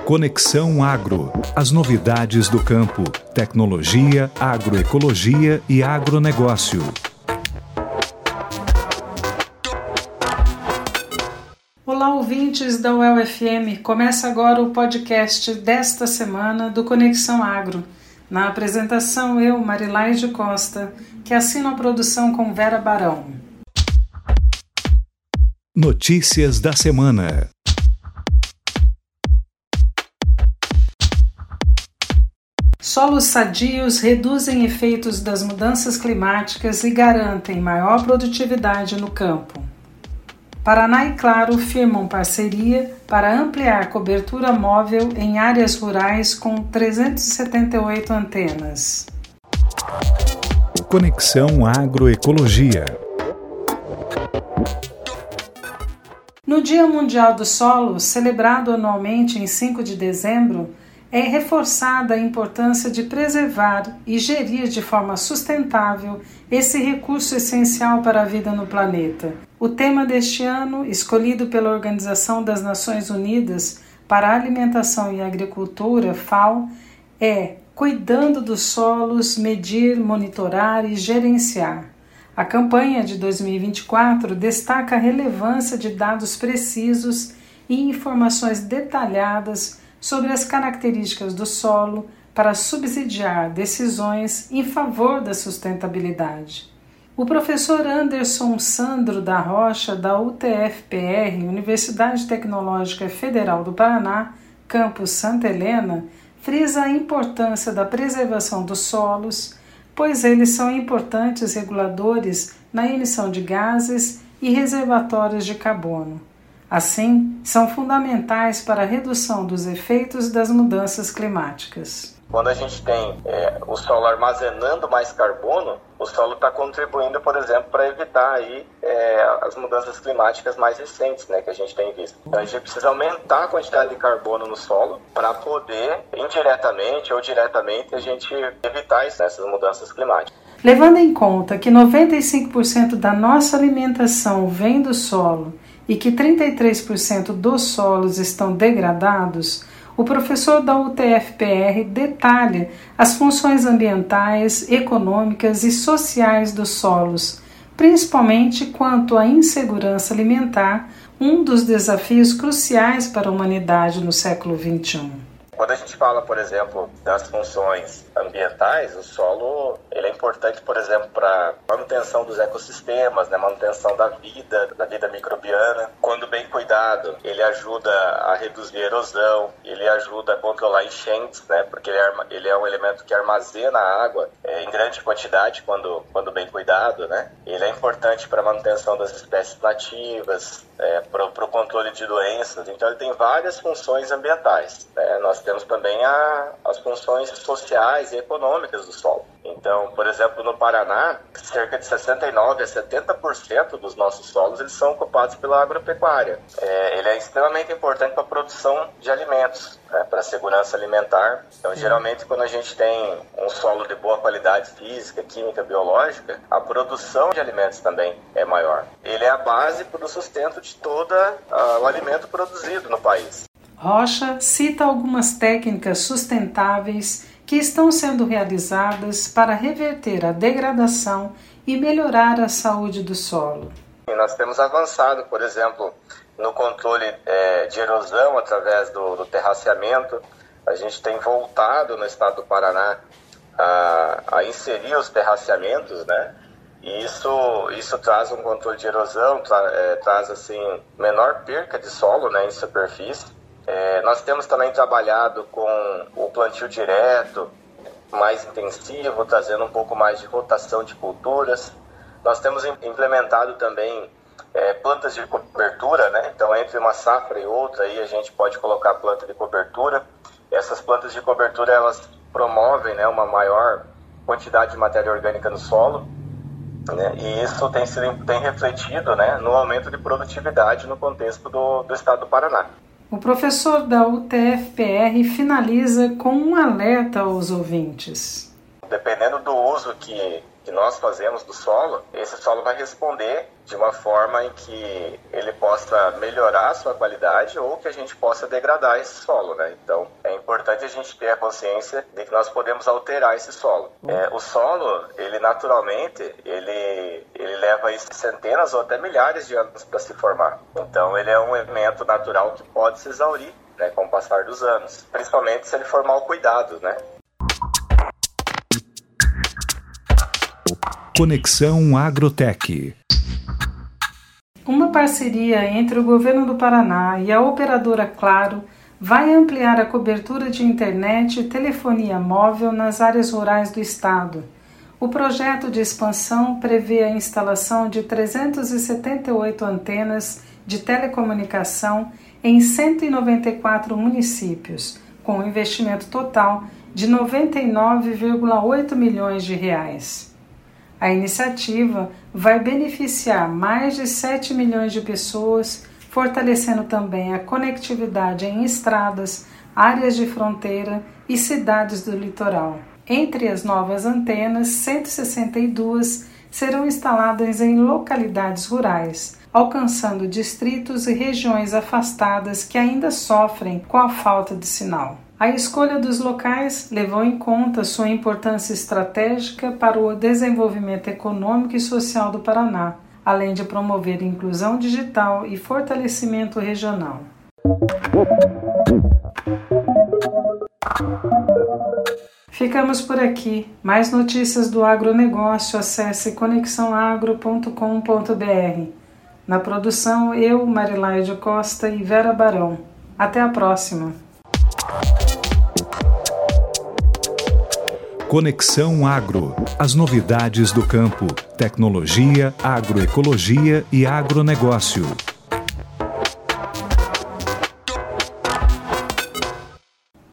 Conexão Agro. As novidades do campo, tecnologia, agroecologia e agronegócio. Olá, ouvintes da UEL-FM. Começa agora o podcast desta semana do Conexão Agro. Na apresentação, eu, Marilaide Costa, que assino a produção com Vera Barão. Notícias da semana. Solos sadios reduzem efeitos das mudanças climáticas e garantem maior produtividade no campo. Paraná e Claro firmam parceria para ampliar cobertura móvel em áreas rurais com 378 antenas. Conexão Agroecologia. No Dia Mundial do Solo, celebrado anualmente em 5 de dezembro, é reforçada a importância de preservar e gerir de forma sustentável esse recurso essencial para a vida no planeta. O tema deste ano, escolhido pela Organização das Nações Unidas para a Alimentação e Agricultura, FAO, é Cuidando dos Solos, Medir, Monitorar e Gerenciar. A campanha de 2024 destaca a relevância de dados precisos e informações detalhadas sobre as características do solo para subsidiar decisões em favor da sustentabilidade. O professor Anderson Sandro da Rocha, da UTF-PR, Universidade Tecnológica Federal do Paraná, campus Santa Helena, frisa a importância da preservação dos solos, pois eles são importantes reguladores na emissão de gases e reservatórios de carbono. Assim, são fundamentais para a redução dos efeitos das mudanças climáticas. Quando a gente tem o solo armazenando mais carbono, o solo está contribuindo, por exemplo, para evitar aí, as mudanças climáticas mais recentes, né, que a gente tem visto. Então a gente precisa aumentar a quantidade de carbono no solo para poder, indiretamente ou diretamente, a gente evitar essas mudanças climáticas. Levando em conta que 95% da nossa alimentação vem do solo e que 33% dos solos estão degradados, o professor da UTF-PR detalha as funções ambientais, econômicas e sociais dos solos, principalmente quanto à insegurança alimentar, um dos desafios cruciais para a humanidade no século XXI. Quando a gente fala, por exemplo, das funções ambientais, o solo ele é importante, por exemplo, para manutenção dos ecossistemas, né, manutenção da vida microbiana. Quando bem cuidado, ele ajuda a reduzir a erosão, ele ajuda a controlar enchentes, né, porque ele é um elemento que armazena a água em grande quantidade quando bem cuidado, né. Ele é importante para a manutenção das espécies nativas, para o controle de doenças. Então ele tem várias funções ambientais, né. Nós temos também as funções sociais e econômicas do solo. Então, por exemplo, no Paraná, cerca de 69% a 70% dos nossos solos eles são ocupados pela agropecuária. Ele é extremamente importante para a produção de alimentos, né, para a segurança alimentar. Então, geralmente, quando a gente tem um solo de boa qualidade física, química, biológica, a produção de alimentos também é maior. Ele é a base para o sustento de todo o alimento produzido no país. Rocha cita algumas técnicas sustentáveis que estão sendo realizadas para reverter a degradação e melhorar a saúde do solo. Nós temos avançado, por exemplo, no controle de erosão através do terraceamento. A gente tem voltado no estado do Paraná a inserir os terraceamentos, né? E isso traz um controle de erosão, traz assim, menor perca de solo, né, em superfície. Nós temos também trabalhado com o plantio direto, mais intensivo, trazendo um pouco mais de rotação de culturas. Nós temos implementado também plantas de cobertura, né? Então, entre uma safra e outra, aí a gente pode colocar planta de cobertura. Essas plantas de cobertura, elas promovem, né, uma maior quantidade de matéria orgânica no solo, né? E isso tem refletido, né, no aumento de produtividade no contexto do estado do Paraná. O professor da UTF-PR finaliza com um alerta aos ouvintes. Dependendo do uso que que nós fazemos do solo, esse solo vai responder de uma forma em que ele possa melhorar a sua qualidade ou que a gente possa degradar esse solo, né? Então, é importante a gente ter a consciência de que nós podemos alterar esse solo. O solo, ele naturalmente, ele leva aí centenas ou até milhares de anos para se formar. Então, ele é um elemento natural que pode se exaurir, né, com o passar dos anos, principalmente se ele for mal cuidado, né? Conexão Agrotech. Uma parceria entre o Governo do Paraná e a operadora Claro vai ampliar a cobertura de internet e telefonia móvel nas áreas rurais do estado. O projeto de expansão prevê a instalação de 378 antenas de telecomunicação em 194 municípios, com um investimento total de 99,8 milhões de reais. A iniciativa vai beneficiar mais de 7 milhões de pessoas, fortalecendo também a conectividade em estradas, áreas de fronteira e cidades do litoral. Entre as novas antenas, 162 serão instaladas em localidades rurais, alcançando distritos e regiões afastadas que ainda sofrem com a falta de sinal. A escolha dos locais levou em conta sua importância estratégica para o desenvolvimento econômico e social do Paraná, além de promover inclusão digital e fortalecimento regional. Ficamos por aqui. Mais notícias do agronegócio, acesse conexãoagro.com.br. Na produção, eu, Marilaide Costa e Vera Barão. Até a próxima. Conexão Agro. As novidades do campo, tecnologia, agroecologia e agronegócio.